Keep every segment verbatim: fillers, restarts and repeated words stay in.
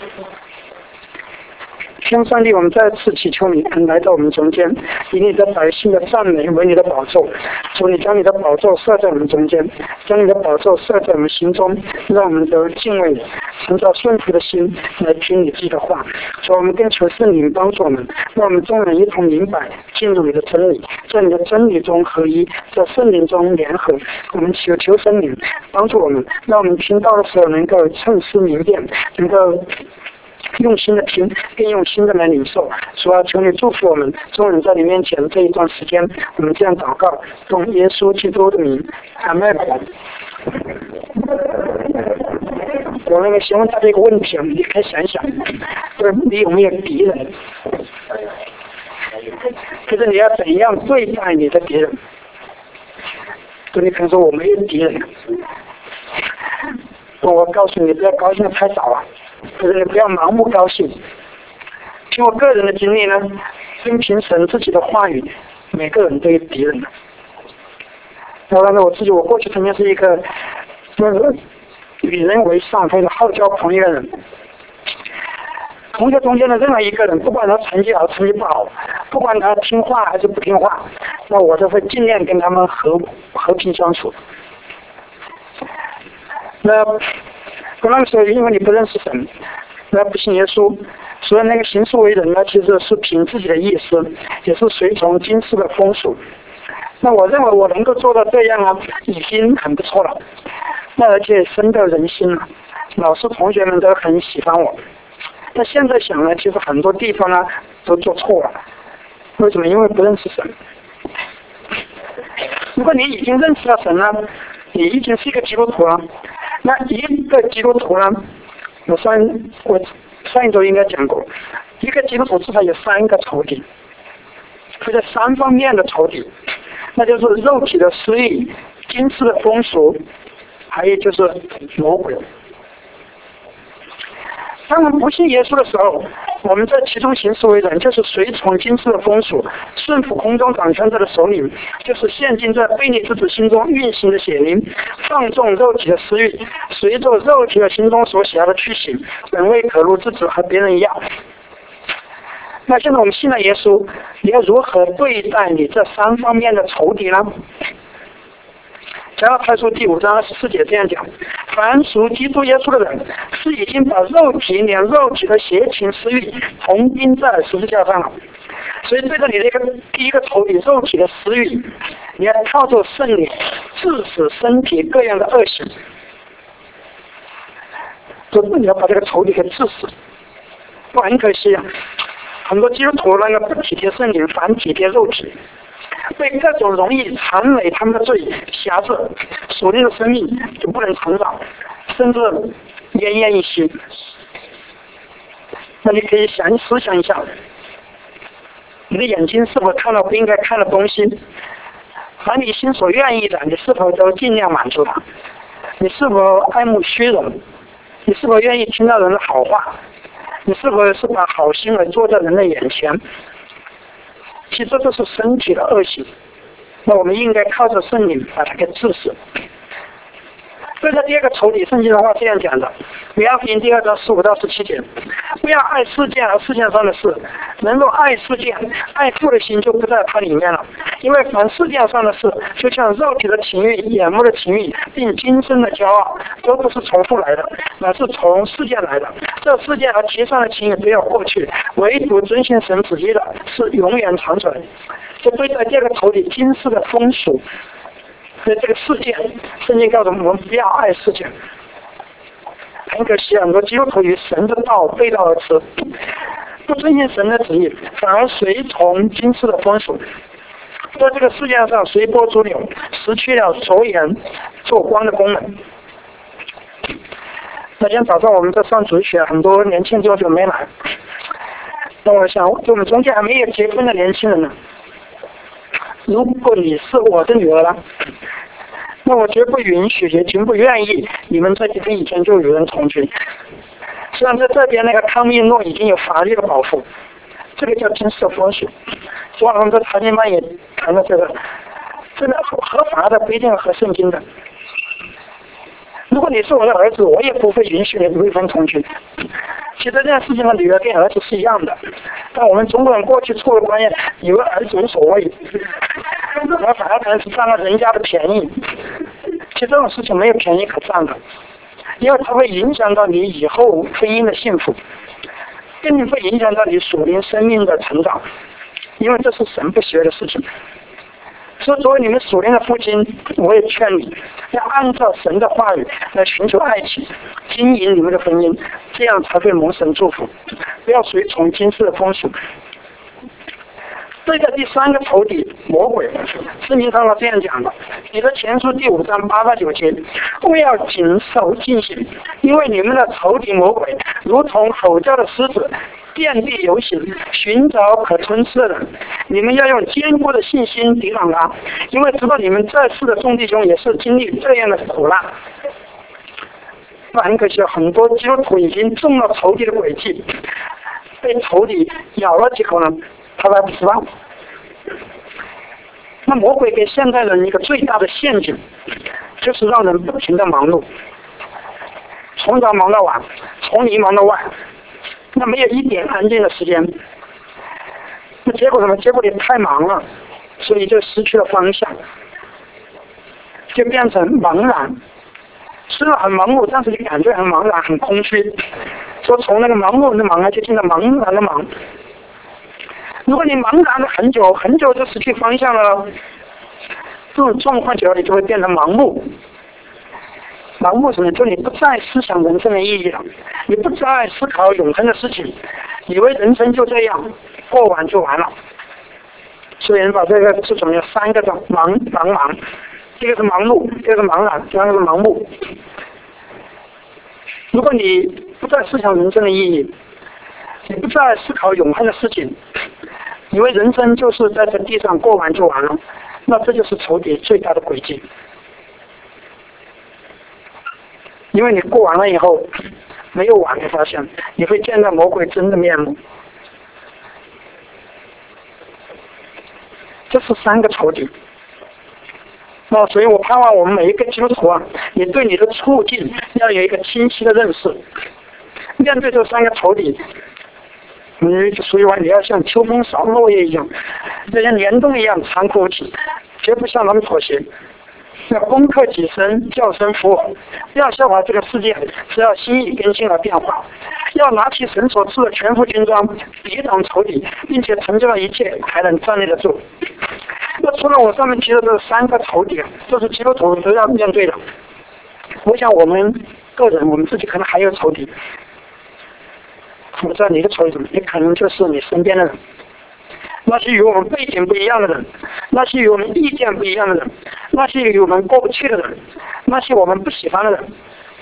天上帝，我们再次祈求你来到我们中间，以你的百姓的赞美为你的宝座。主，你将你的宝座设在我们中间，将你的宝座设在我们心中，让我们得敬畏你，存着顺服的心来听你自己的话。主，我们更求圣灵帮助我们，让我们众人一同明白进入你的真理，在你的真理中合一，在圣灵中联合。我们求求圣灵帮助我们，让我们听到的时候能够趁思明辨，能够用心的听，更用心的来领受。主啊，求你祝福我们众人在你面前这一段时间，我们这样祷告，奉耶稣基督的名，阿门。我那个询问大家一个问题，你可以想一想，就是你有没有敌人？就是你要怎样对待你的敌人？就你可能说我没有敌人，我告诉你，不要高兴的太早啊。就是你不要盲目高兴。凭我个人的经历呢，跟凭神自己的话语，每个人都有敌人的。然后呢，我自己我过去曾经是一个就是与人为善，非常好交朋友的人。同学中间的任何一个人，不管他成绩好成绩不好，不管他听话还是不听话，那我都会尽量跟他们和和平相处。那我那个时候因为你不认识神，那不信耶稣，所以那个行事为人呢，其实是凭自己的意思，也是随从今世的风俗。那我认为我能够做到这样啊，已经很不错了。那而且深得人心了，老师同学们都很喜欢我。但现在想呢，其实很多地方呢都做错了。为什么？因为不认识神。如果你已经认识了神了，你已经是一个基督徒了。那一个基督徒呢，我上我上一周应该讲过，一个基督徒至少有三个仇敌，或者三方面的仇敌，那就是肉体的私欲、今世的风俗，还有就是魔鬼。当我们不信耶稣的时候，我们在其中行事为人，就是随从今世的风俗，顺服空中掌权者的首领，就是陷进在悖逆之子心中运行的血灵，放纵肉体的私欲，随着肉体的心中所想的去行，本为可怒之子，和别人一样。那现在我们信了耶稣，你要如何对待你这三方面的仇敌呢？加拉太书第五章二十四节这样讲：凡属基督耶稣的人，是已经把肉体连肉体的邪情私欲同钉在十字架上了。所以对着你的一个第一个仇敌肉体的私欲，你要靠着圣灵致死身体各样的恶行，就你要把这个仇敌给致死。不很可惜啊，很多基督徒那个不体贴圣灵，反体贴肉体，被各种容易残累他们的罪辖制，属灵的生命就不能成长，甚至奄奄一息。那你可以想思想一下，你的眼睛是否看到不应该看的东西？凡你心所愿意的，你是否都尽量满足它？你是否爱慕虚荣？你是否愿意听到人的好话？你是否是把好行为做在人的眼前？其实这是身体的恶行，那我们应该靠着圣灵把它给治死。对待第二个仇敌，圣经的话这样讲的：约翰福音第二章十五到十七节，不要爱世界和世界上的事，能够爱世界，爱父的心就不在它里面了。因为凡世界上的事，就像肉体的情欲、眼目的情欲，并今生的骄傲，都不是从父来的，乃是从世界来的。这世界和其上的情欲都要过去，唯独遵行神旨意的是永远长存。这对待这个仇敌今世的风俗。所以这个世界，圣经告诉我们不要爱世界。很可惜，很多基督徒与神的道背道而驰，不遵行神的旨意，反而随从今世的风俗，在这个世界上随波逐流，失去了着眼做光的功能。那天早上我们在上主学，很多年轻弟兄没来。那我想，就我们中间还没有结婚的年轻人呢。如果你是我的女儿了，那我绝不允许，也绝不愿意你们在几天以前就与人同居。虽然在这边那个康密诺已经有法律的保护，这个叫今世风俗。昨晚我们在查经班也谈了这个，这个合法的不一定合圣经的。如果你是我的儿子，我也不会允许你未婚同居。 其实这件事情和女儿跟儿子是一样的，但我们中国人过去错误观念，以为儿子无所谓，然后反而可能是占了人家的便宜。其实这种事情没有便宜可占的，因为它会影响到你以后婚姻的幸福，更会影响到你属灵生命的成长，因为这是神不喜悦的事情。所以作为你们属灵的父亲，我也劝你要按照神的话语来寻求爱情，经营你们的婚姻，这样才会蒙神祝福，不要随从今世的风俗。这个第三个仇敌魔鬼，圣经上这样讲的，彼得前书第五章八到九节，务要谨守禁行，因为你们的仇敌魔鬼如同吼叫的狮子，遍地游行，寻找可吞噬的人。你们要用坚固的信心抵挡他，因为知道你们在世的众弟兄也是经历这样的苦难。那很可惜，很多基督徒已经中了仇敌的诡计，被仇敌咬了几口呢，他还不知道。那魔鬼给现代人一个最大的陷阱，就是让人不停的忙碌，从早忙到晚，从里忙到外，那没有一点安静的时间。那结果什么？结果你太忙了，所以就失去了方向，就变成茫然。虽然很忙碌，但是你感觉很茫然，很空虚。说从那个忙碌的忙啊，就进到茫然的忙。如果你茫然了很久，很久就失去方向了，这种状况久了，你就会变成盲目。盲目什么？就你不再思想人生的意义了，你不再思考永恒的事情，以为人生就这样过完就完了。所以人把这个这种有三个的忙忙忙，一个是忙碌，一个是茫然，第二个是盲目。如果你不再思想人生的意义，你不再思考永恒的事情，以为人生就是在这地上过完就完了，那这就是仇敌最大的诡计。因为你过完了以后没有完，你发现你会见到魔鬼真的面目。这是三个仇敌。那所以我盼望我们每一个基督徒啊，你对你的处境要有一个清晰的认识。面对这三个仇敌，你所以话你要像秋风扫落叶一样，就像年冬一样残酷无情，绝不向他们妥协。要攻克己身，叫声服我。不要效法这个世界，只要心意更新而变化。要拿起神所赐的全副军装，抵挡仇敌，并且成就了一切，才能站立得住。那除了我上面提的这三个仇敌，这是基督徒都要面对的。我想我们个人，我们自己可能还有仇敌。我不知道你的仇敌什么，你可能就是你身边的人。那些与我们背景不一样的人，那些与我们意见不一样的人，那些与我们过不去的人，那些我们不喜欢的人。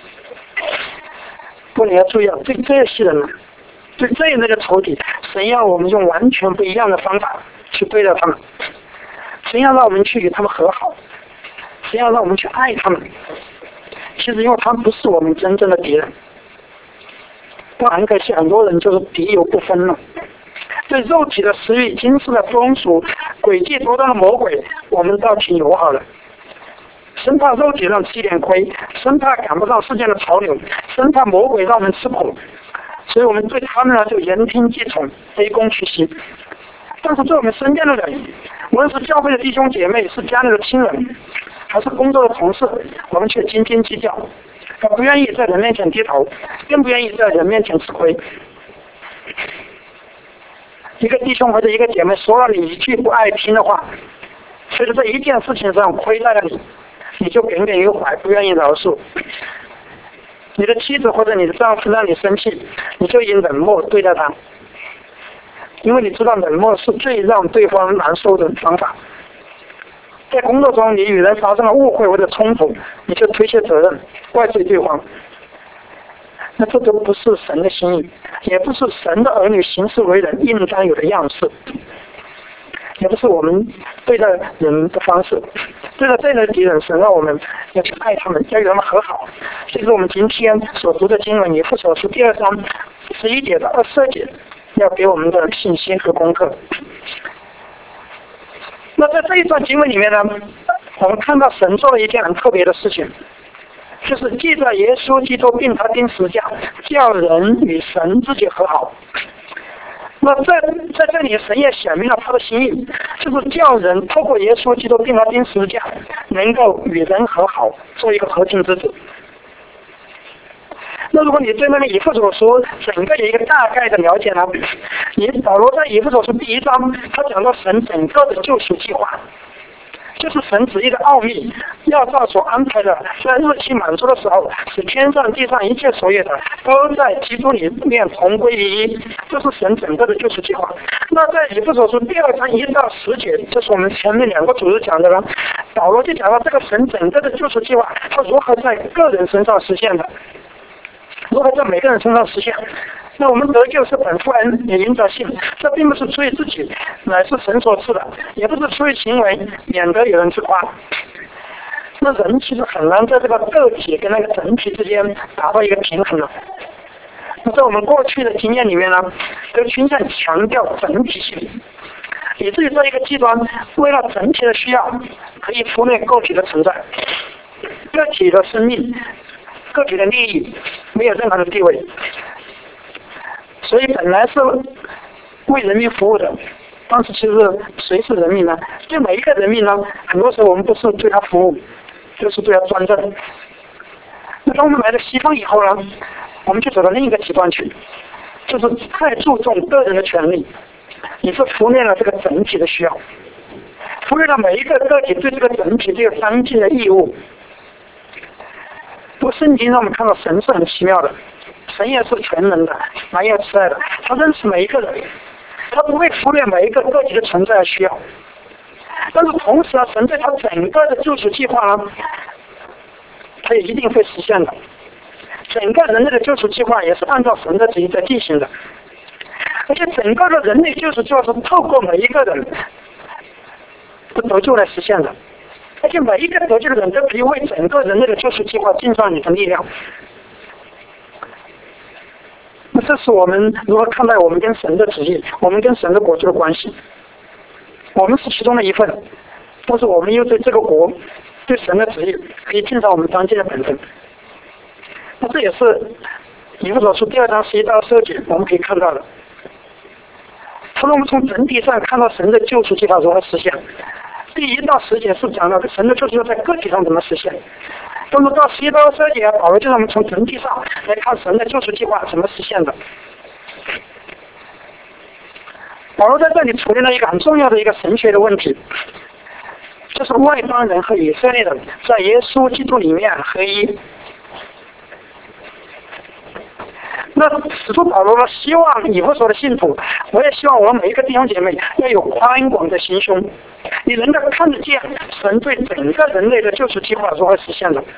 不，你要注意啊，对这些人，对这样的仇敌，神要我们用完全不一样的方法去对待他们，神要让我们去与他们和好，神要让我们去爱他们。其实因为他们不是我们真正的敌人，但很可惜，很多人就是敌友不分了。对肉体的食欲、今世的风俗、诡计多端的魔鬼，我们倒挺友好的。生怕肉体上吃一点亏，生怕赶不上世界的潮流，生怕魔鬼让我们吃苦，所以我们对他们呢就言听计从，卑躬屈膝。但是对我们身边的人，无论是教会的弟兄姐妹，是家里的亲人，还是工作的同事，我们却斤斤计较，不愿意在人面前低头，更不愿意在人面前吃亏。一个弟兄或者一个姐妹说了你一句不爱听的话，所以在一件事情上亏待了你，你就耿耿于怀，不愿意饶恕。你的妻子或者你的丈夫让你生气，你就以冷漠对待他，因为你知道冷漠是最让对方难受的方法。在工作中你与人发生了误会或者冲突，你就推卸责任，怪罪对方。那这都不是神的心意，也不是神的儿女行事为人应当有的样式，也不是我们对待人的方式。对待这样的敌人，神让我们要去爱他们，要与他们和好。这是我们今天所读的经文，以弗所书第二章十一节到二十二节要给我们的信息和功课。那在这一段经文里面呢，我们看到神做了一件很特别的事情。 就是借着耶稣基督并他钉十字架，叫人与神自己和好。那在在这里，神也显明了他的心意，就是叫人透过耶稣基督并他钉十字架，能够与人和好，做一个和平之子。那如果你对那个以弗所书整个有一个大概的了解呢，你保罗在以弗所书第一章，他讲到神整个的救赎计划，就是神旨意的奥秘，要照所安排的，在日期满足的时候，使天上地上一切所有的都在基督里面同归于一，这是神整个的救赎计划。那在以弗所书第二章一到十节，这是我们前面两个主日讲的了，保罗就讲到这个神整个的救赎计划，他如何在个人身上实现的，如何在每个人身上实现。那我们得救是本乎恩，也因着信，这并不是出于自己，乃是神所赐的，也不是出于行为，免得有人自夸。那人其实很难在这个个体跟那个整体之间达到一个平衡的。那在我们过去的经验里面呢，都倾向强调整体性，以至于在一个极端，为了整体的需要，可以忽略个体的存在，个体的生命、个体的利益没有任何的地位。所以本来是为人民服务的，但是其实谁是人民呢？对每一个人民呢，很多时候我们不是对他服务，就是对他专政。那当我们来到西方以后呢，我们就走到另一个极端去，就是太注重个人的权利，也是忽略了这个整体的需要，忽略了每一个个体对这个整体都有相近的义务。不过圣经让我们看到神是很奇妙的，神也是全能的，蛮有慈爱的，他认识每一个人，他不会忽略每一个个体的存在和需要。但是同时啊，神对他整个的救赎计划呢，他也一定会实现的。整个人类的救赎计划也是按照神的旨意在进行的，而且整个的人类救赎计划是透过每一个人的得救来实现的，而且每一个得救的人都可以为整个人类的救赎计划尽上你的力量。那这是我们如何看待我们跟神的旨意，我们跟神的国度的关系。我们是其中的一份，但是我们又对这个国、对神的旨意可以尽上我们当尽的本分。那这也是以弗所书第二章十一到十二节我们可以看到的。他让我们从整体上看到神的救赎计划如何实现。第一到十节是讲到神的救赎在个体上怎么实现，但是到十一到十二节，保罗就让我们从整体上来看神的救赎计划怎么实现的。保罗在这里处理了一个很重要的一个神学的问题，就是外邦人和以色列人在耶稣基督里面合一。那使徒保罗呢，希望以弗所的信徒，我也希望我们每一个弟兄姐妹要有宽广的心胸，你能够看得见神对整个人类的救赎计划如何实现的。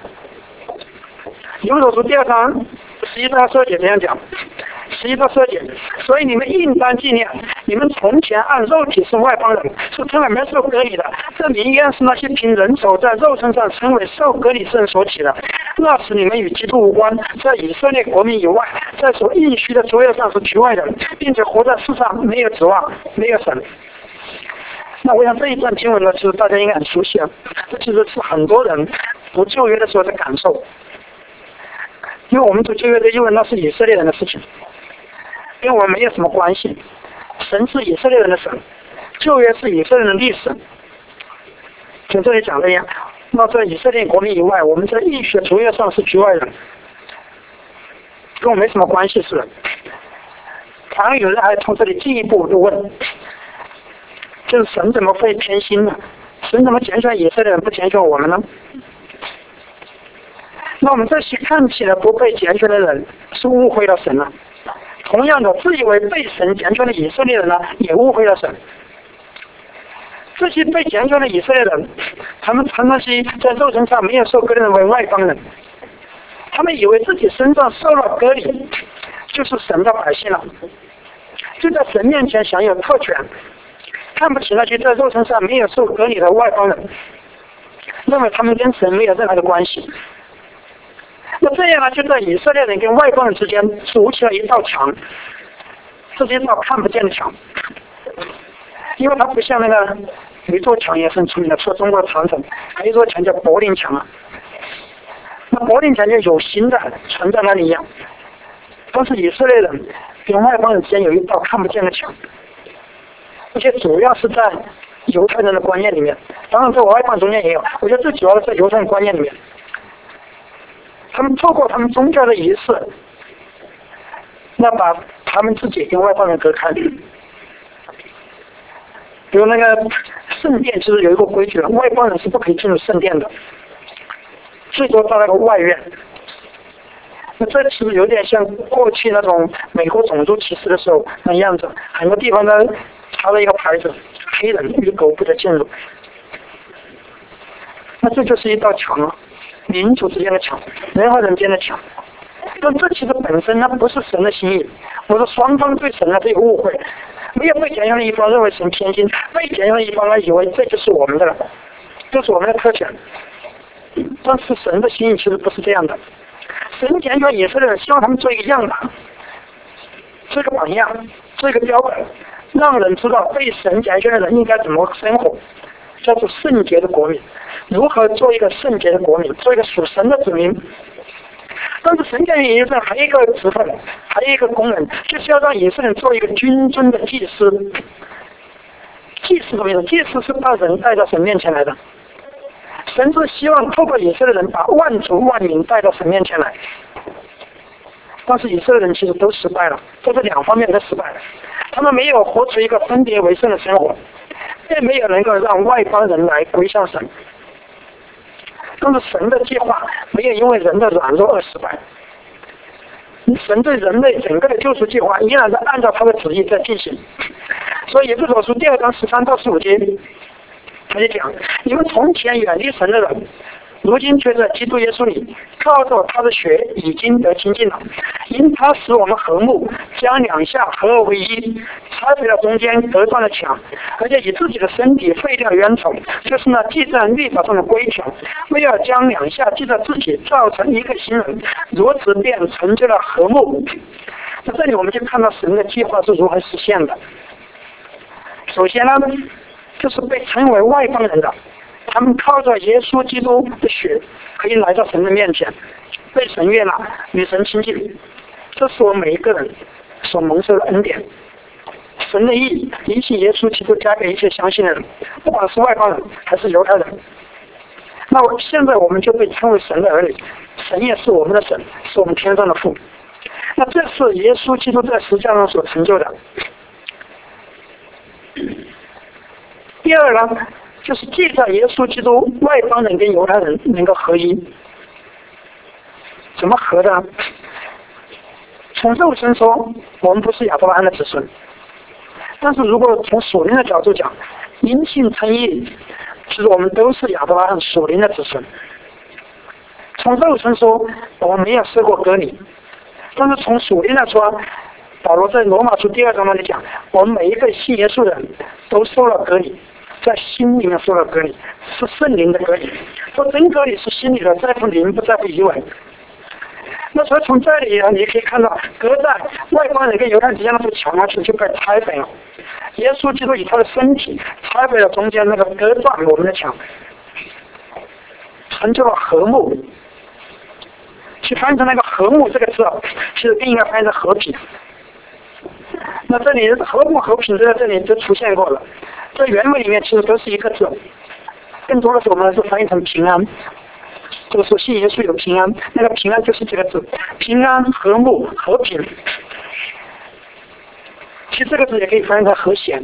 以弗所书第二章十一到十二节这样讲，十一到十二节，所以你们应当纪念，你们从前按肉体是外邦人，是从来没受割礼的，这名愿是那些凭人手在肉身上称为受割礼之人所起的。那时你们与基督无关，在以色列国民以外，在所应许的作业上是局外人，并且活在世上没有指望，没有神。那我想这一段经文呢，其实大家应该很熟悉啊，这其实是很多人读旧约的时候的感受。因为我们读旧约的因为那是以色列人的事情，跟我们没有什么关系。神是以色列人的神，旧约是以色列人的历史。从这里讲的呀，那在以色列国民以外，我们在应许的族业上是局外人，跟我没什么关系是的。反而有人还从这里进一步的问，就是神怎么会偏心呢？神怎么拣选以色列人不拣选我们呢？那我们这些看起来不被拣选的人是误会了神了，同样的，自以为被神拣选的以色列人呢，也误会了神。这些被拣选的以色列人，他们称那些在肉身上没有受割礼的人为外邦人，他们以为自己身上受了割礼就是神的百姓了，就在神面前享有特权，看不起那些在肉身上没有受割礼的外邦人，认为他们跟神没有任何的关系。那这样呢，就在以色列人跟外邦人之间筑起了一道墙，这是一道看不见的墙，因为它不像那个有一座墙也很出名的，说中国的长城，还有一座墙叫柏林墙啊。 那柏林墙就有形的存在那里一样。但是以色列人跟外邦人之间有一道看不见的墙，而且主要是在犹太人的观念里面，当然在外邦中间也有，我觉得最主要的在犹太人观念里面，他们透过他们宗教的仪式，那把他们自己跟外邦人隔开。比如那个圣殿，其实有一个规矩了，外邦人是不可以进入圣殿的，最多到那个外院。那这其实有点像过去那种美国种族歧视的时候那样子，很多地方呢插了一个牌子，黑人与狗不得进入。那这就是一道墙啊，民族之间的墙，人和人间的墙。但这其实本身呢不是神的心意，我说双方对神的这个误会，没有被检验的一方认为神偏心，被检验的一方呢以为这就是我们的了，这是我们的特权。但是神的心意其实不是这样的，神拣选以色列人，希望他们做一个样板，做一个榜样，做一个标本，让人知道被神拣选的人应该怎么生活，叫做圣洁的国民，如何做一个圣洁的国民，做一个属神的子民。但是神拣选以色列还有一个职分，还有一个功能，就是要让以色列人做一个君尊的祭司。祭司什么意思？祭司是把人带到神面前来的。神是希望透过以色列人把万族万民带到神面前来，但是以色列人其实都失败了，在这两方面都失败了。他们没有活出一个分别为圣的生活，也没有能够让外邦人来归向神。但是神的计划没有因为人的软弱而失败，神对人类整个的救赎计划依然是按照他的旨意在进行。所以以弗所书第二章十三到十五节，他就讲：你们从前远离神的人，如今却在基督耶稣里靠着他的血已经得亲近了，因他使我们和睦，将两下合而为一，拆毁了中间隔断的墙，而且以自己的身体废掉冤仇，就是那记在律法上的规条，为了将两下记在自己，造成一个新人，如此便成就了和睦。那这里我们就看到神的计划是如何实现的。首先呢，就是被称为外邦人的，他们靠着耶稣基督的血可以来到神的面前，被神悦纳，与神亲近。这是我们每一个人所蒙受的恩典。神的义一切耶稣基督加给一切相信的人，不管是外邦人还是犹太人。那我现在我们就被称为神的儿女，神也是我们的神，是我们天上的父。那这是耶稣基督在十字架上所成就的。第二呢，就是记载耶稣基督外邦人跟犹太人能够合一。怎么合的？从肉身说，我们不是亚伯拉罕的子孙，但是如果从属灵的角度讲，因信称义，其实我们都是亚伯拉罕属灵的子孙。从肉身说，我们没有受过割礼，但是从属灵来说，保罗在罗马书第二章那里讲，我们每一个信耶稣的人都受了割礼，在心里面受了割礼，是圣灵的割礼。说真割礼是心里的，在乎灵，不在乎遗文。那所以从这里啊，你可以看到，隔在外邦人跟犹太人之间的墙啊，就被拆毁了。耶稣基督以他的身体拆毁了中间那个隔断我们的墙，成就了和睦。去翻译成那个和睦这个字啊，其实更应该翻译成和平。那这里和睦和平在这里就出现过了，在原文里面其实都是一个字，更多的是我们是翻译成平安。这个说信耶稣有平安，那个平安就是这个字，平安、和睦、和平。其实这个字也可以翻译成和谐。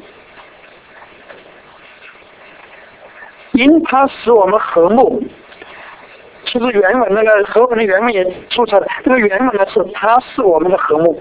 因他使我们和睦，其实原文那个和文的原文也注册了，那个原文呢是他是我们的和睦。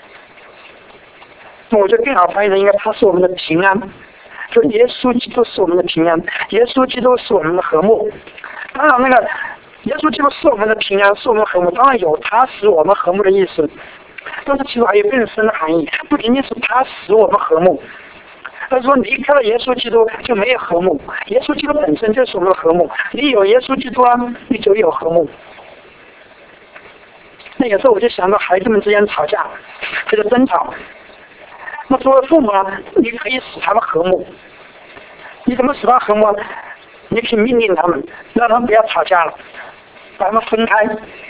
那我觉得更好翻译的应该他是我们的平安，就耶稣基督是我们的平安，耶稣基督是我们的和睦。当然那个耶稣基督是我们的平安，是我们的和睦，当然有他使我们和睦的意思，但是其实还有更深的含义，不仅仅是他使我们和睦，而是说离开了耶稣基督就没有和睦，耶稣基督本身就是我们的和睦，你有耶稣基督啊，你就有和睦。那有时候我就想到孩子们之间吵架这个争吵，那作为父母啊，你可以使他们和睦，你怎么使他和睦？你可以命令他们，让他们不要吵架了。 把他们分开。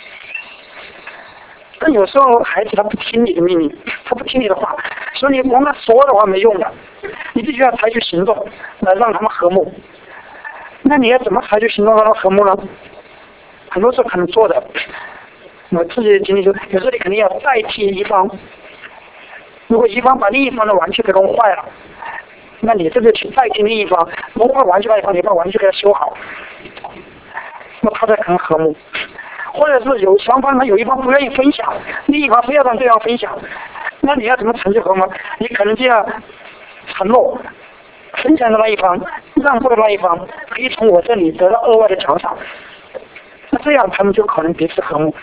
但有时候孩子他不听你的命令，他不听你的话，所以你光他说的话没用的，你必须要采取行动来让他们和睦。那你要怎么采取行动让他们和睦呢？很多时候可能做的，我自己的经历就有时候你肯定要代替一方。如果一方把另一方的玩具给弄坏了，那你这个去代替另一方，弄坏玩具那一方，你把玩具给他修好，那他才可能和睦。或者是有双方，他有一方不愿意分享，另一方非要让对方分享，那你要怎么成就和睦？你可能就要承诺，分享的那一方、让步的那一方可以从我这里得到额外的奖赏，那这样他们就可能彼此和睦。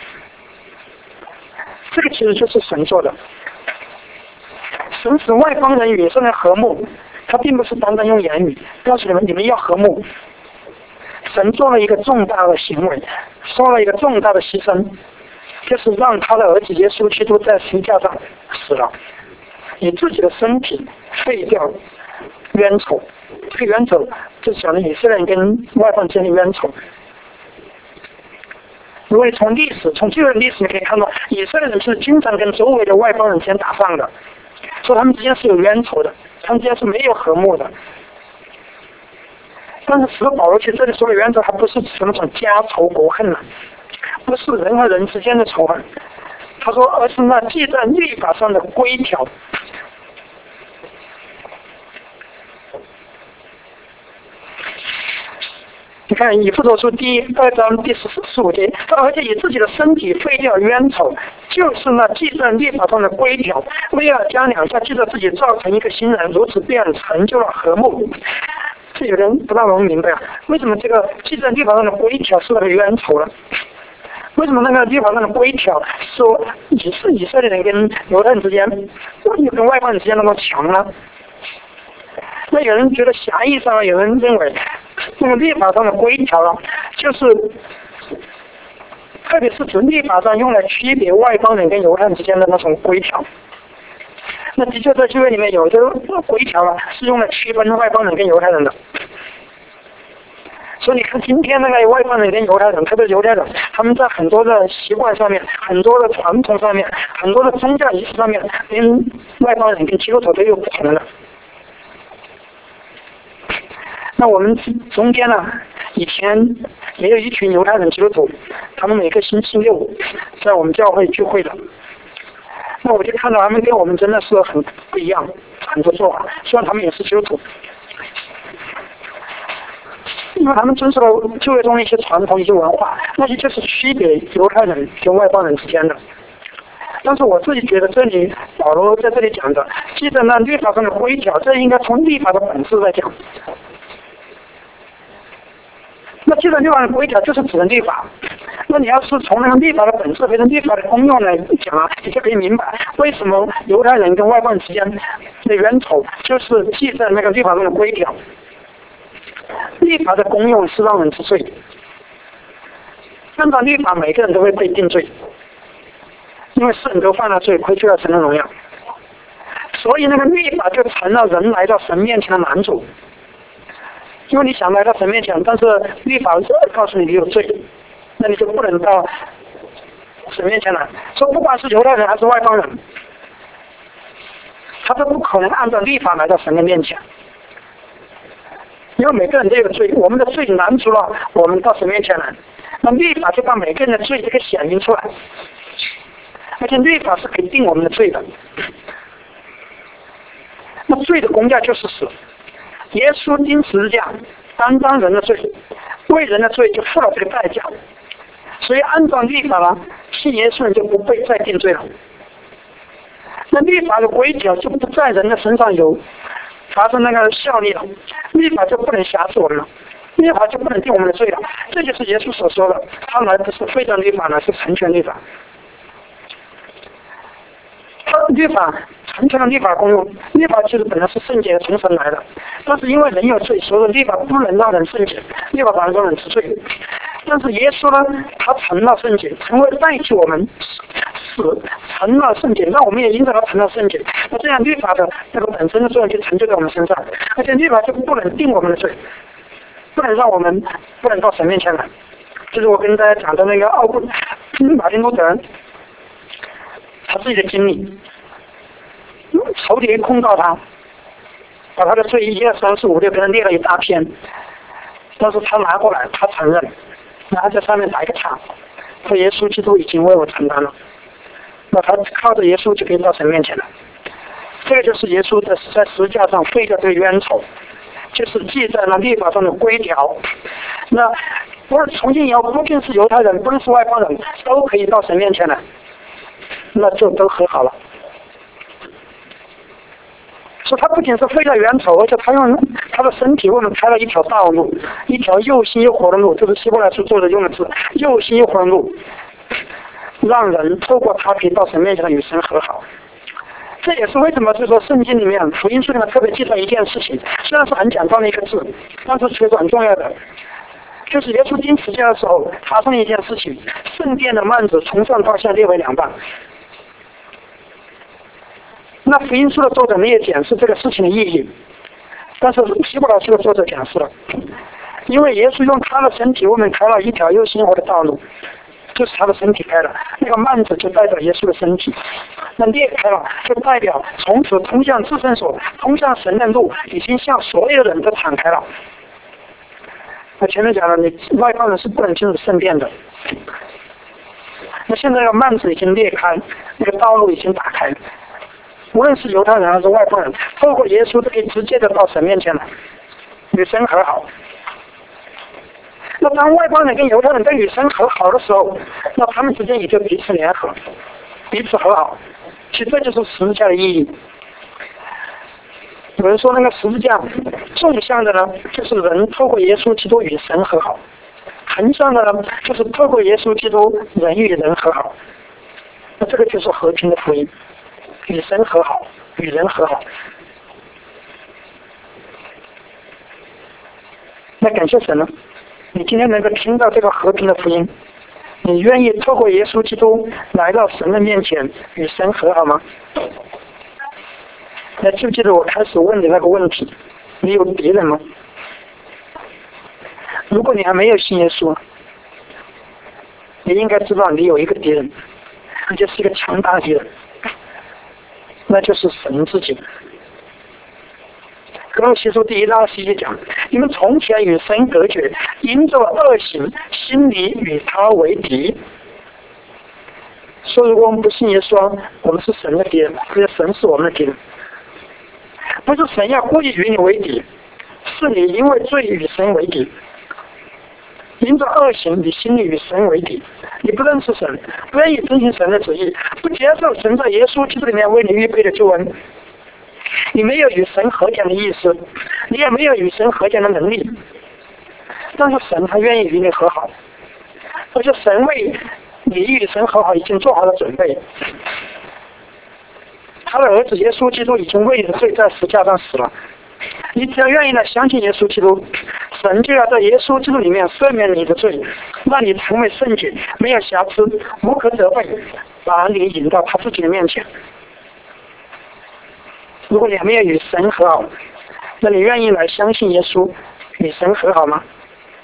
这个其实就是神做的。神使外邦人与以色列人和睦，他并不是单单用言语告诉你们你们要和睦。神做了一个重大的行为，做了一个重大的牺牲，就是让他的儿子耶稣基督在十字架上死了，以自己的身体废掉冤仇。这个冤仇就讲了以色列人跟外邦间的冤仇。如果你从历史，从旧的历史你可以看到，以色列人是经常跟周围的外邦人之间打仗的，所以他们之间是有冤仇的，他们之间是没有和睦的。但是使徒保罗其实这里说的冤仇，还不是指那种家仇国恨了，不是人和人之间的仇恨。他说，而是那记在律法上的规条。你看以弗所书第二章第十四五节，而且以自己的身体废掉冤仇，就是那记在律法上的规条，为要将两下记在自己造成一个新人，如此便成就了和睦。这有人不大能明白啊，为什么这个记在律法上的规条是那个冤仇了？为什么那个律法上的规条说以是以色列人跟犹太人之间，跟外邦人之间那么强呢？那有人觉得狭义上，有人认为那个律法上的规条啊，就是特别是指律法上用来区别外邦人跟犹太人之间的那种规条。那的确在旧约里面有的规条啊，是用来区分外邦人跟犹太人的。所以你看今天那个外邦人跟犹太人，特别是犹太人，他们在很多的习惯上面、很多的传统上面、很多的宗教仪式上面，跟外邦人跟基督徒都有不同的。那我们中间呢，以前也有一群犹太人基督徒，他们每个星期六在我们教会聚会的。那我就看到他们跟我们真的是很不一样，很多做法。虽然他们也是基督徒，因为他们遵守了旧约中的一些传统、一些文化，那些就是区别犹太人跟外邦人之间的。但是我自己觉得，这里保罗在这里讲的，记着那律法上的规条，这应该从律法的本质来讲。那记着律法的规条就是指的律法。那你要是从那个律法的本质和律法的功用来讲啊，你就可以明白为什么犹太人跟外邦人之间的冤仇就是记在那个律法上的规条。律法的功用是让人知罪，按照律法每个人都会被定罪，因为世人都犯了罪，亏缺了神的荣耀，所以那个律法就成了人来到神面前的拦阻。因为你想来到神面前，但是律法告诉你你有罪，那你就不能到神面前来。说不管是犹太人还是外邦人，他都不可能按照律法来到神的面前，因为每个人都有罪，我们的罪拦阻了我们到神面前来，那律法就把每个人的罪这个显明出来，而且律法是可以定我们的罪的。那罪的工价就是死，耶稣钉十字架担当人的罪，为人的罪就付了这个代价，所以按照律法呢，信耶稣人就不被再定罪了。那律法的规条就不在人的身上有发生那个效力了，律法就不能辖制我们了，律法就不能定我们的罪了。这就是耶稣所说的，他来不是废掉律法，而是成全律法。他律法成全了律法功用，律法其实本来是圣洁从神来的，但是因为人有罪，所以律法不能让人圣洁，律法反而让人知罪。但是耶稣呢，他成了圣洁，成为代替我们死，成了圣洁，那我们也因着他成了圣洁。那这样律法的那个本身的作用就成就在我们身上，而且律法就不能定我们的罪，不能让我们不能到神面前来。 就是我跟大家讲的那个奥古马丁路德，他自己的经历，仇敌控告他，把他的罪一二三四五六给他列了一大篇，但是他拿过来，他承认，然后在上面打一个叉，说耶稣基督已经为我承担了，那他靠着耶稣就可以到神面前了。这个就是耶稣的在十字架上废掉这个冤仇，就是记在那律法上的规条。那不是从今以后，不论是犹太人，不论是外邦人，都可以到神面前来，那就都和好了。所以他不仅是废了冤仇，而且他用他的身体为我们开了一条道路，一条又新又活的路，就是希伯来书作者用的字，又新又活的路，让人透过他可以到神面前与神和好。这也是为什么就是说圣经里面福音书里面特别记载一件事情，虽然是很简单的一个字，但是却是很重要的，就是耶稣钉十字架的时候发生了一件事情，圣殿的幔子从上到下裂为两半。那福音书的作者没有解释这个事情的意义，但是希伯来书的作者解释了，因为耶稣用他的身体为我们开了一条又新活的道路，就是他的身体开了，那个幔子就代表耶稣的身体，那裂开了就代表从此通向至圣所、通向神的路已经向所有人都敞开了。我前面讲了，你外邦人是不能进入圣殿的，那现在那个幔子已经裂开，那个道路已经打开，无论是犹太人还是外邦人，透过耶稣都可以直接的到神面前来，与神和好。那当外邦人跟犹太人跟与神和好的时候，那他们之间也就彼此联合，彼此和好。其实这就是十字架的意义。有人说那个十字架纵向的呢，就是人透过耶稣基督与神和好；横向的呢，就是透过耶稣基督人与人和好。那这个就是和平的福音，与神和好，与人和好。那感谢神呢，你今天能够听到这个和平的福音，你愿意透过耶稣基督来到神的面前与神和好吗？那记不记得我开始问你那个问题，你有敌人吗？如果你还没有信耶稣，你应该知道你有一个敌人，而且是一个强大的敌人，那就是神自己。哥罗西书第一章十节讲，你们从前与神隔绝，因着恶行，心里与他为敌。所以如果我们不信耶稣，我们是神的敌人，而且神是我们的敌人。不是神要故意与你为敌，是你因为罪与神为敌，因着恶行，你心里与神为敌，你不认识神，不愿意遵行神的旨意，不接受神在耶稣基督里面为你预备的救恩，你没有与神和解的意思，你也没有与神和解的能力，但是神他愿意与你和好，而且神为你与神和好已经做好了准备。他的儿子耶稣基督已经为你的罪在十字架上死了，你只要愿意来相信耶稣基督，神就要在耶稣基督里面赦免你的罪，让你成为圣洁，没有瑕疵，无可责备，把你引到他自己的面前。如果你还没有与神和好，那你愿意来相信耶稣与神和好吗？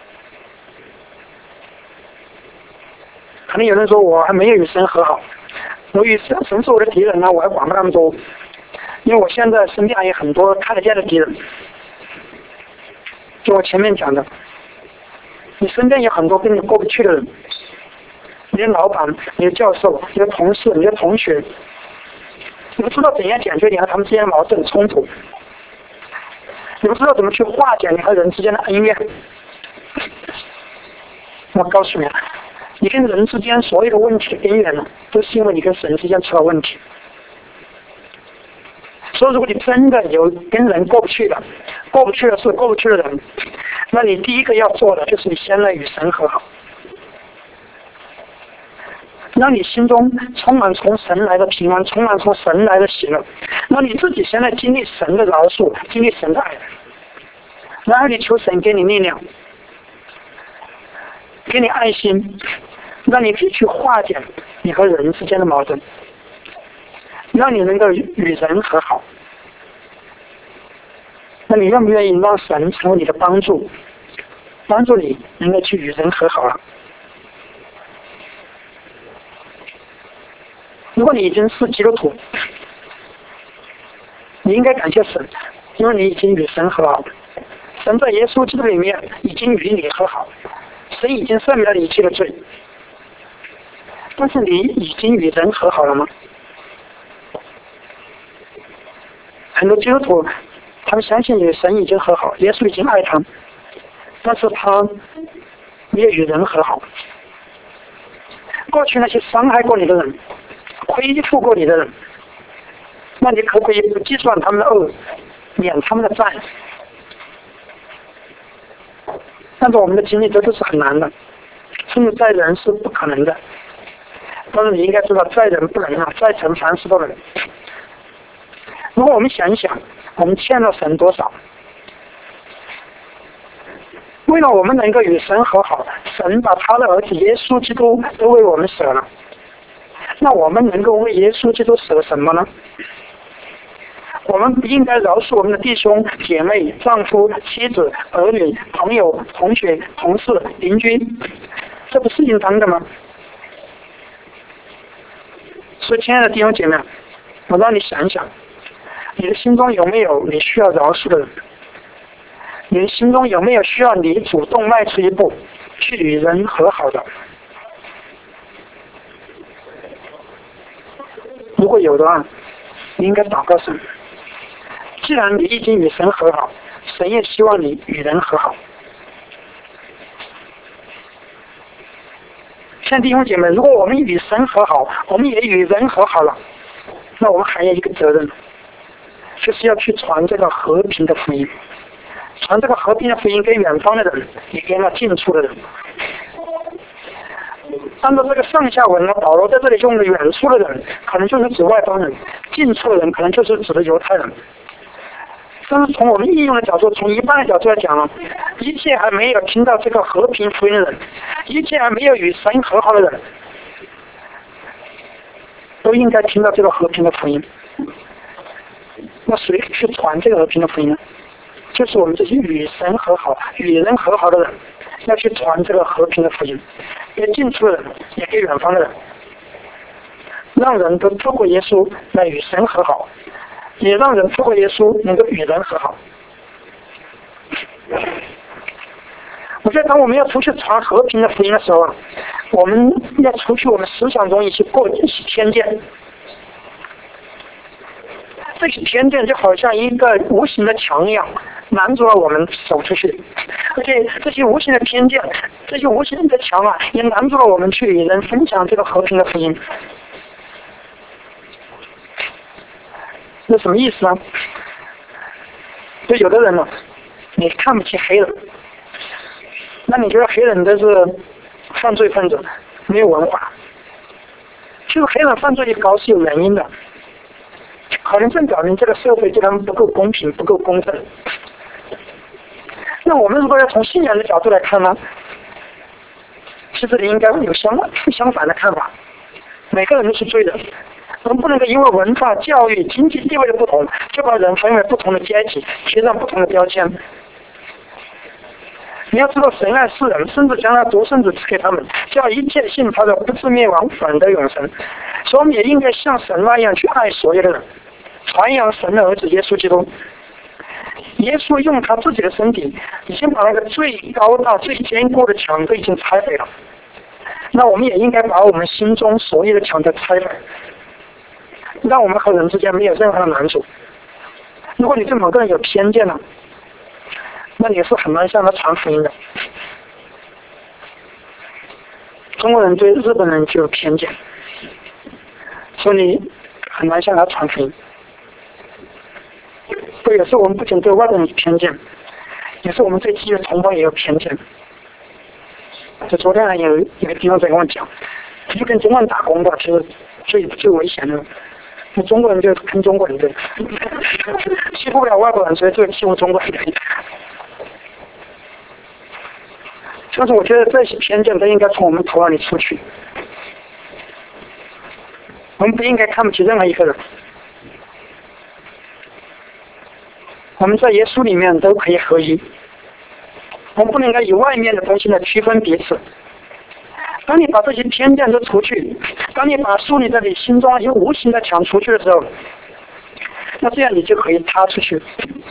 可能有人说我还没有与神和好，我与神神是我的敌人呢，我还管不那么多，因为我现在身边也很多看得见的敌人。就我前面讲的，你身边有很多跟你过不去的人，你的老板、你的教授、你的同事、你的同学，你不知道怎样解决你和他们之间的矛盾冲突，你不知道怎么去化解你和人之间的恩怨。我告诉你，你跟人之间所有的问题的根源呢，都是因为你跟神之间出了问题。所以如果你真的有跟人过不去的，过不去的事，过不去的人，那你第一个要做的就是你先来与神和好，让你心中充满从神来的平安，充满从神来的喜乐，让你自己先来经历神的饶恕，经历神的爱，然后你求神给你力量，给你爱心，让你可以去化解你和人之间的矛盾，让你能够与人和好。那你愿不愿意让神成为你的帮助，帮助你能够去与人和好了？ 如果你已经是基督徒，你应该感谢神，因为你已经与神和好，神在耶稣基督里面已经与你和好，神已经赦免了你一切的罪。但是你已经与人和好了吗？很多基督徒他们相信与神已经和好，耶稣已经爱他们，但是他没有与人和好。过去那些伤害过你的人，亏负过你的人，那你可不可以不计算他们的恶，免他们的债？但是我们的经历这都是很难的，甚至在人是不可能的。但是你应该知道，在人不能啊，在神凡事都能。如果我们想一想，我们欠了神多少？为了我们能够与神和好，神把他的儿子耶稣基督都为我们舍了。那我们能够为耶稣基督舍什么呢？我们不应该饶恕我们的弟兄姐妹、丈夫、妻子、儿女、朋友、同学、同事、邻居，这不是应当的吗？所以，亲爱的弟兄姐妹，我让你想一想，你的心中有没有你需要饶恕的人？你的心中有没有需要你主动迈出一步去与人和好的？如果有的话，你应该祷告神。既然你已经与神和好，神也希望你与人和好。像弟兄姐妹，如果我们与神和好，我们也与人和好了，那我们还有一个责任，就是要去传这个和平的福音，传这个和平的福音给远方的人，也给那近处的人。按照这个上下文呢，保罗在这里用的远处的人，可能就是指外邦人；近处的人，可能就是指的犹太人。但是从我们应用的角度，从一般的角度来讲呢，一切还没有听到这个和平福音的人，一切还没有与神和好的人，都应该听到这个和平的福音。那谁去传这个和平的福音呢？就是我们这些与神和好、与人和好的人，要去传这个和平的福音，给近处的人，也给远方的人，让人都透过耶稣来与神和好，也让人透过耶稣能够与人和好。我觉得当我们要出去传和平的福音的时候啊，我们要除去我们思想中一些过一些偏见。这些偏见就好像一个无形的墙一样，拦住了我们走出去。而且这些无形的偏见，这些无形的墙啊，也拦住了我们去与人分享这个和平的福音。那什么意思呢？就有的人呢，你看不起黑人，那你觉得黑人都是犯罪分子，没有文化。其实黑人犯罪率高是有原因的，可能正表明这个社会对他们不够公平、不够公正。那我们如果要从信仰的角度来看呢，其实你应该有相相反的看法。每个人都是罪人，我们不能够因为文化、教育、经济地位的不同，就把人分为不同的阶级，贴上不同的标签。你要知道，神爱世人，甚至将他独生子赐给他们，叫一切信他的不至灭亡，反得永生。所以我们也应该像神那样去爱所有的人，传扬神的儿子耶稣基督。耶稣用他自己的身体，已经把那个最高大、最坚固的墙都已经拆毁了。那我们也应该把我们心中所有的墙都拆毁，让我们和人之间没有任何的拦阻。如果你对某个人有偏见了，那你是很难向他传福音的。中国人对日本人就有偏见，所以你很难向他传福音。所以有时候我们不仅对外国人有偏见，有时候我们对自己的同胞也有偏见。就昨天还有一个地方在跟我讲，就跟中国人打工的，其实最最危险的。那中国人就跟中国人对，欺负不了外国人，所以就欺负中国人。但是我觉得这些偏见都应该从我们头脑里出去。我们不应该看不起任何一个人。我们在耶稣里面都可以合一。我们不能够以外面的东西来区分彼此。 当你把这些偏见都除去，当你把树立在你心中有无形的墙除去的时候，那这样你就可以踏出去，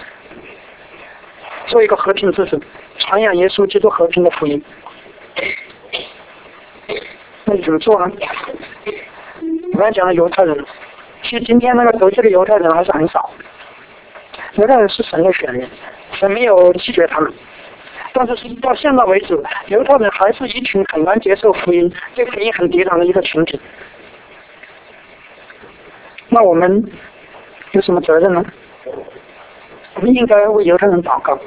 做一个和平之子，传扬耶稣基督和平的福音。那你怎么做呢？我刚才讲了犹太人，其实今天那个得救的犹太人还是很少。犹太人是神的选民，神没有拒绝他们，但是到现在为止，犹太人还是一群很难接受福音、对福音很抵挡的一个群体。那我们有什么责任呢？我们应该为犹太人祷告。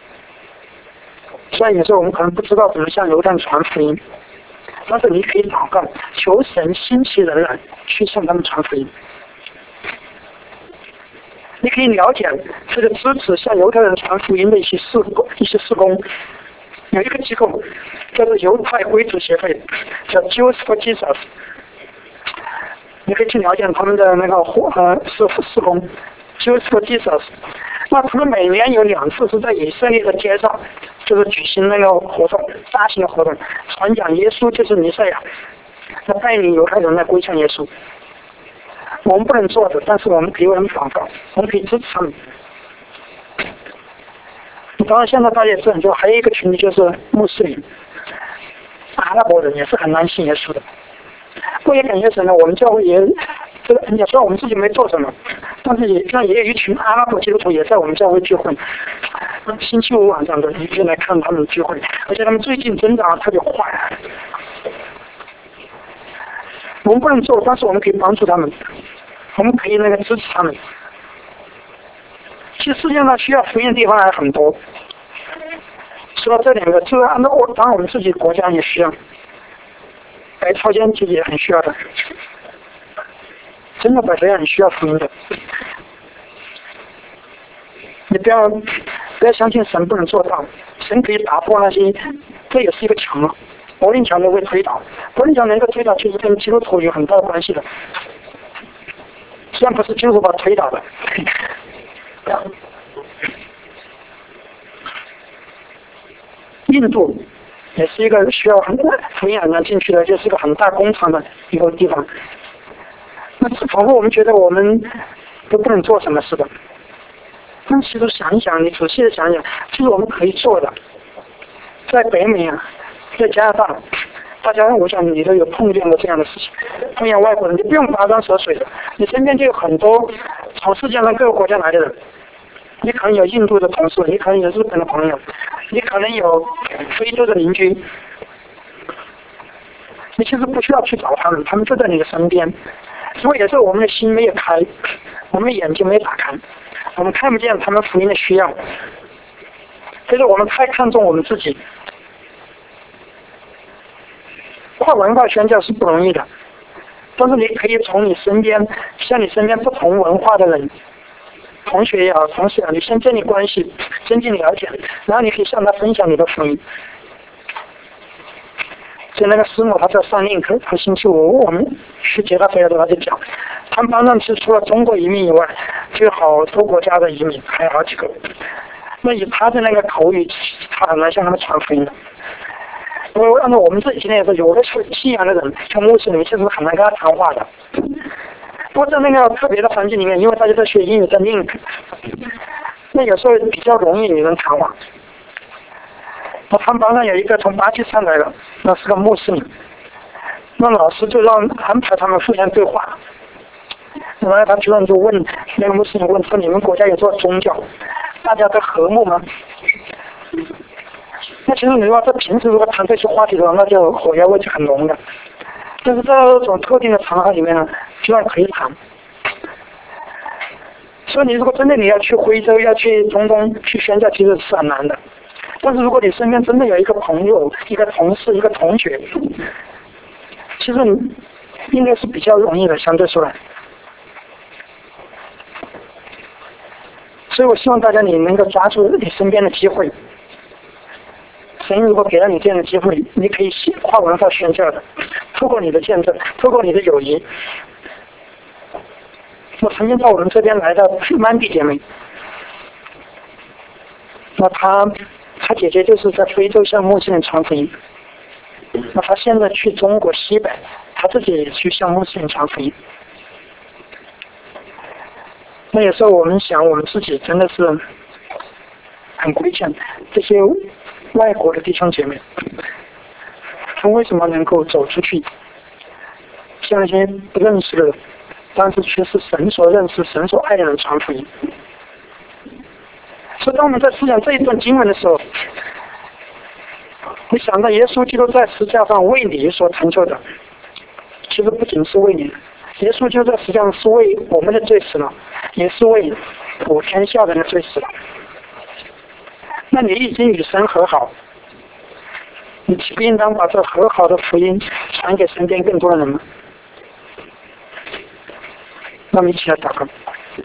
虽然有时候我们可能不知道怎么向犹太人传福音，但是你可以祷告，求神兴起人来去向他们传福音。你可以了解这个支持向犹太人传福音的一些事工，一些事工。有一个机构叫做犹太归主协会，叫 Jews for Jesus。你可以去了解他们的那个呃事事工 ，Jews for Jesus。那他们每年有两次是在以色列的街上，就是举行那个活动，大型的活动，传讲耶稣就是弥赛亚，要带领犹太人来归向耶稣。我们不能做的，但是我们可以为他们祷告，我们可以支持他们。当然，现在大家也知道，就还有一个群体就是穆斯林、阿拉伯人，也是很难信耶稣的。我也感谢神呢，我们教会也这个，也虽然我们自己没做什么，但是也像也有一群阿拉伯基督徒也在我们教会聚会。星期五晚上的一天来看他们聚会，而且他们最近增长特别快。我们不能做，但是我们可以帮助他们，我们可以那个支持他们。其实世界上需要福音的地方还很多，除了这两个，就是按照我当然我们自己国家也需要，白朝鲜其实也很需要的，真的白朝鲜很需要福音的。你不要不要相信神不能做到，神可以打破那些，这也是一个墙啊。柏林墙都会推倒，柏林墙能够推倒，其实跟基督徒有很大的关系的。虽然不是基督徒把它推倒的。印度也是一个需要很福音很难进去的，就是个很大工厂的一个地方。那仿佛我们觉得我们都不能做什么事的，但其实想一想，你仔细的想一想，其实我们可以做的。在北美啊，在加拿大，大家我想你都有碰见过这样的事情，碰见外国人，你不用跋山涉水的，你身边就有很多从世界上各个国家来的人。你可能有印度的同事，你可能有日本的朋友，你可能有非洲的邻居，你其实不需要去找他们，他们就在你的身边。所以有时候我们的心没有开，我们的眼睛没打开，我们看不见他们福音的需要，就是我们太看重我们自己。跨文化宣教是不容易的，但是你可以从你身边，向你身边不同文化的人，同学也好，同事也好，你先建立关系，增进了解，然后你可以向他分享你的福音。就那个师母，他在上令课，他星期五我们去接他回来的时候，他就讲，他们班上是除了中国移民以外，就有好多国家的移民，还有好几个。那以他的那个口语，他很难向他们传福音的。因为按照我们自己今天也是，有的是信仰的人，像穆斯林，其实很难跟他谈话的。不过在那个特别的环境里面，因为大家在学英语，在 link， 那有时候比较容易你能谈话。那他们班上有一个从巴基斯坦来的，那是个穆斯林，那老师就让安排他们互相对话。然后他居然就问那个穆斯林问说：“你们国家有做宗教，大家都和睦吗？”那其实你说在平时如果谈这些话题的话，那就火药味就很浓的。但是在这种特定的场合里面呢，居然可以谈。所以你如果真的你要去非洲、要去中东去宣教，其实是很难的。但是如果你身边真的有一个朋友、一个同事、一个同学，其实你应该是比较容易的，相对说来。所以我希望大家你能够抓住你身边的机会。神如果给了你这样的机会，你可以跨文化宣教的，透过你的见证，透过你的友谊。我曾经到我们这边来的曼蒂姐妹，那她她姐姐就是在非洲向穆斯林传福音， 那他现在去中国西北，他自己也去向穆斯林传福音。那有时候我们想，我们自己真的是很亏欠这些外国的弟兄姐妹，他为什么能够走出去，向一些不认识的人，但是却是神所认识、神所爱的人传福音？所以当我们在思想这一段经文的时候，你想到耶稣基督在十字架上为你所成就的，其实不仅是为你，耶稣就在实际上是为我们的罪死了，也是为普天下人的罪死了。那你已经与神和好，你岂不应当把这和好的福音传给身边更多的人吗？那我们一起来祷告。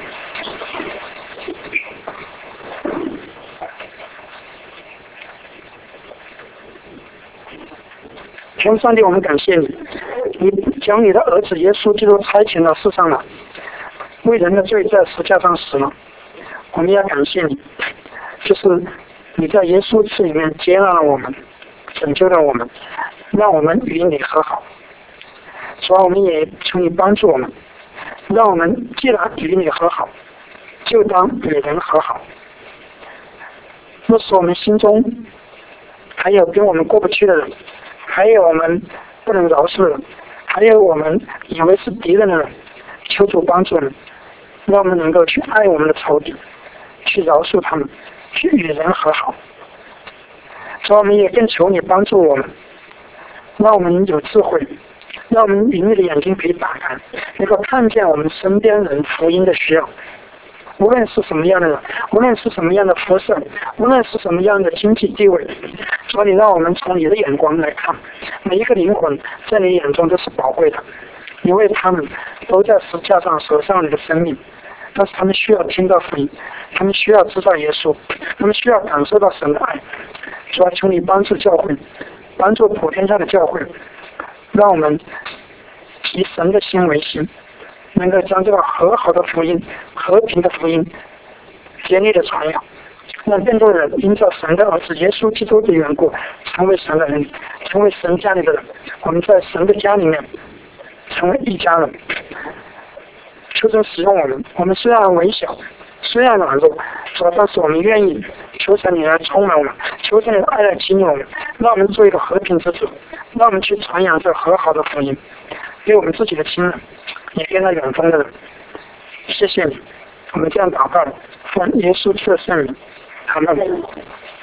天父上帝，我们感谢你，你将你的儿子耶稣基督差遣到世上了，为人的罪在十字架上死了。我们也感谢你，就是你在耶稣赐里面接纳了我们，拯救了我们，让我们与你和好。所以我们也求你帮助我们，让我们既然与你和好，就当与人和好。若是我们心中还有跟我们过不去的人，还有我们不能饶恕的人，还有我们以为是敌人的人，求主帮助我们，让我们能够去爱我们的仇敌，去饶恕他们，去与人和好。所以我们也更求你帮助我们，让我们有智慧，让我们灵里的眼睛可以打开，能够看见我们身边人福音的需要。无论是什么样的人，无论是什么样的肤色，无论是什么样的经济地位，所以让我们从你的眼光来看，每一个灵魂在你眼中都是宝贵的，因为他们都在十字架上舍上你的生命，但是他们需要听到福音，他们需要知道耶稣，他们需要感受到神的爱。主要求你帮助教会，帮助普天下的教会，让我们以神的心为心，能够将这个和好的福音、和平的福音竭力的传扬，让更多人因着神的儿子耶稣基督的缘故，成为神的人，成为神家里的人。我们在神的家里面成为一家人。求神使用我们，我们虽然微小，虽然软弱，但是我们愿意求神你来充满我们，求神你的爱来激励我们，让我们做一个和平之子，让我们去传扬这和好的福音，给我们自己的亲人，也给那远方的人。谢谢你，我们这样祷告，奉耶稣基督的圣名，阿们。